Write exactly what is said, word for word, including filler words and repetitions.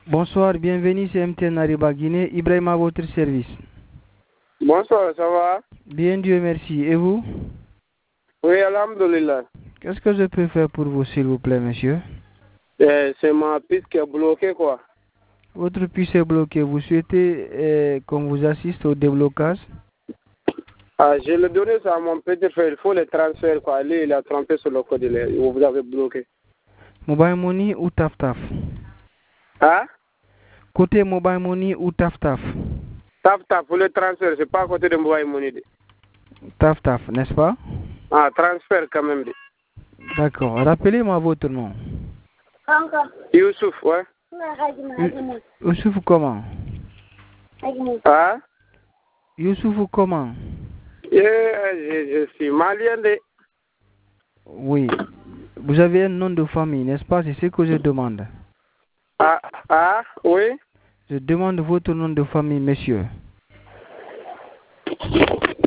Bonsoir, bienvenue sur M T N Ariba Guinée. Ibrahim à votre service. Bonsoir, ça va? Bien, Dieu merci. Et vous? Oui, alhamdoulilah. Qu'est-ce que je peux faire pour vous, s'il vous plaît, monsieur? Eh, c'est ma piste qui est bloquée, quoi. Votre puce est bloquée. Vous souhaitez euh, qu'on vous assiste au déblocage? Ah, je l'ai donné ça à mon petit frère. Il faut le transférer, quoi. Lui, il a trompé sur le code. Il vous avez bloqué. Mobile Money ou Taf Taf? Hein? Côté Mobile Money ou Taf Taf? Taf Taf, pour le transfert, c'est pas à côté de Mobile Money. Taf Taf, n'est-ce pas? Ah, transfert quand même. D'accord. Rappelez-moi votre nom. Youssouf, ouais. Youssouf comment? Ah? Youssouf comment? Yeah, je, je suis malien de... Oui. Vous avez un nom de famille, n'est-ce pas? C'est ce que je demande. Ah, ah, oui. Je demande votre nom de famille, monsieur.